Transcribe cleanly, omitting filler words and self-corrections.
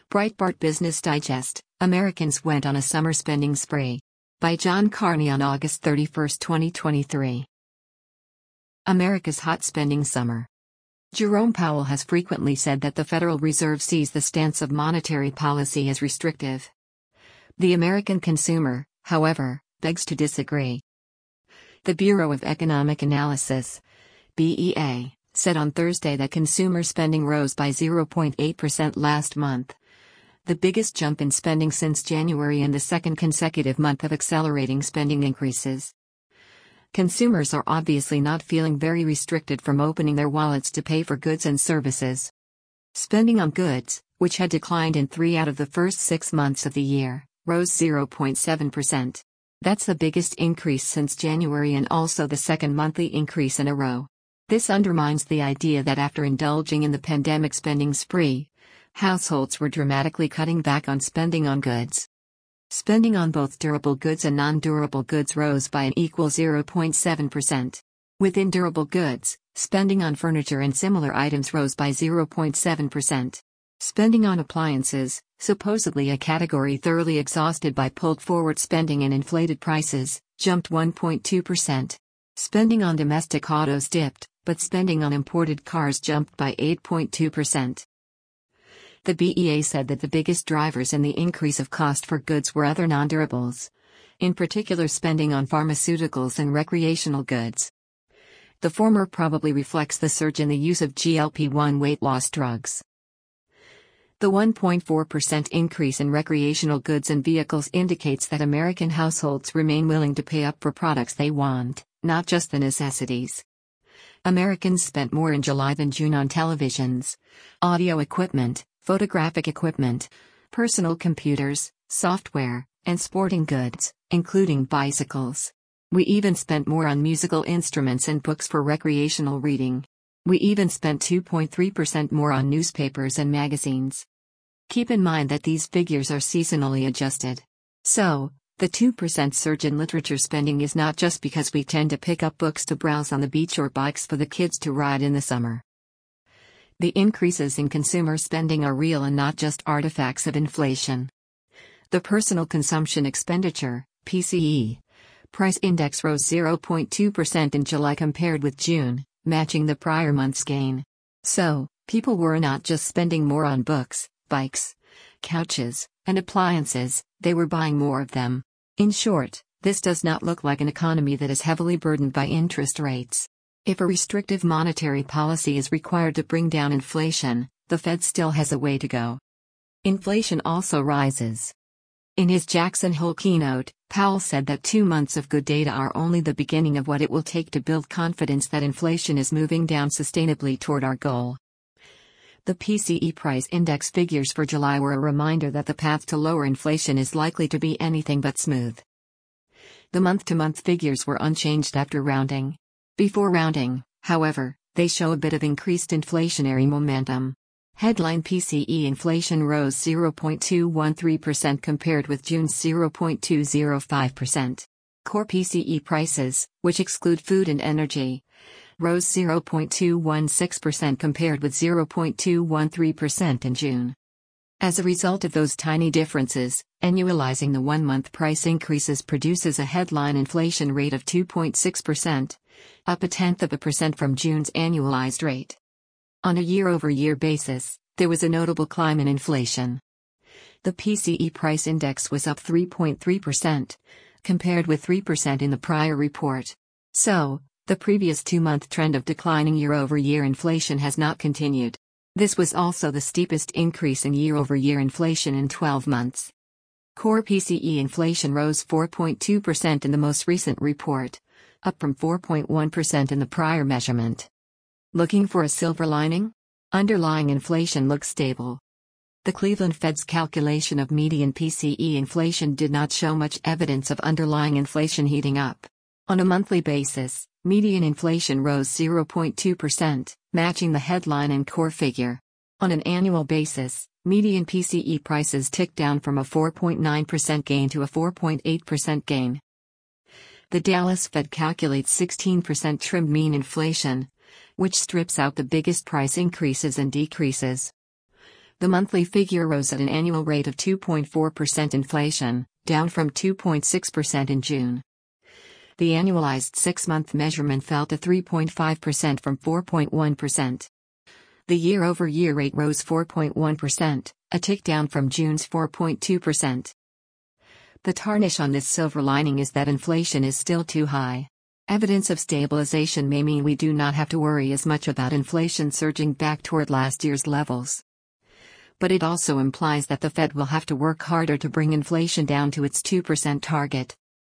Breitbart Business Digest, Americans went on a summer spending spree. By John Carney on August 31, 2023. America's hot spending summer. Jerome Powell has frequently said that the Federal Reserve sees the stance of monetary policy as restrictive. The American consumer, however, begs to disagree. The Bureau of Economic Analysis, BEA, said on Thursday that consumer spending rose by 0.8% last month, the biggest jump in spending since January and the second consecutive month of accelerating spending increases. Consumers are obviously not feeling very restricted from opening their wallets to pay for goods and services. Spending on goods, which had declined in 3 out of the first 6 months of the year, rose 0.7%. That's the biggest increase since January and also the second monthly increase in a row. This undermines the idea that after indulging in the pandemic spending spree, households were dramatically cutting back on spending on goods. Spending on both durable goods and non-durable goods rose by an equal 0.7%. Within durable goods, spending on furniture and similar items rose by 0.7%. Spending on appliances, supposedly a category thoroughly exhausted by pulled-forward spending and inflated prices, jumped 1.2%. Spending on domestic autos dipped, but spending on imported cars jumped by 8.2%. The BEA said that the biggest drivers in the increase of cost for goods were other non-durables, in particular spending on pharmaceuticals and recreational goods. The former probably reflects the surge in the use of GLP-1 weight loss drugs. The 1.4% increase in recreational goods and vehicles indicates that American households remain willing to pay up for products they want, not just the necessities. Americans spent more in July than June on televisions, audio equipment, photographic equipment, personal computers, software, and sporting goods, including bicycles. We even spent more on musical instruments and books for recreational reading. We even spent 2.3% more on newspapers and magazines. Keep in mind that these figures are seasonally adjusted. So, the 2% surge in literature spending is not just because we tend to pick up books to browse on the beach or bikes for the kids to ride in the summer. The increases in consumer spending are real and not just artifacts of inflation. The Personal Consumption Expenditure, PCE, price index rose 0.2% in July compared with June, matching the prior month's gain. So, people were not just spending more on books, bikes, couches, and appliances, they were buying more of them. In short, this does not look like an economy that is heavily burdened by interest rates. If a restrictive monetary policy is required to bring down inflation, the Fed still has a way to go. Inflation also rises. In his Jackson Hole keynote, Powell said that 2 months of good data are only the beginning of what it will take to build confidence that inflation is moving down sustainably toward our goal. The PCE price index figures for July were a reminder that the path to lower inflation is likely to be anything but smooth. The month-to-month figures were unchanged after rounding. Before rounding, however, they show a bit of increased inflationary momentum. Headline PCE inflation rose 0.213% compared with June's 0.205%. Core PCE prices, which exclude food and energy, rose 0.216% compared with 0.213% in June. As a result of those tiny differences, annualizing the 1-month price increases produces a headline inflation rate of 2.6%, up 0.1% from June's annualized rate. On a year-over-year basis, there was a notable climb in inflation. The PCE price index was up 3.3%, compared with 3% in the prior report. So, the previous 2-month trend of declining year-over-year inflation has not continued. This was also the steepest increase in year-over-year inflation in 12 months. Core PCE inflation rose 4.2% in the most recent report, up from 4.1% in the prior measurement. Looking for a silver lining? Underlying inflation looks stable. The Cleveland Fed's calculation of median PCE inflation did not show much evidence of underlying inflation heating up. On a monthly basis, median inflation rose 0.2%, matching the headline and core figure. On an annual basis, median PCE prices ticked down from a 4.9% gain to a 4.8% gain. The Dallas Fed calculates 16% trimmed mean inflation, which strips out the biggest price increases and decreases. The monthly figure rose at an annual rate of 2.4% inflation, down from 2.6% in June. The annualized 6-month measurement fell to 3.5% from 4.1%. The year-over-year rate rose 4.1%, a tick down from June's 4.2%. The tarnish on this silver lining is that inflation is still too high. Evidence of stabilization may mean we do not have to worry as much about inflation surging back toward last year's levels. But it also implies that the Fed will have to work harder to bring inflation down to its 2% target.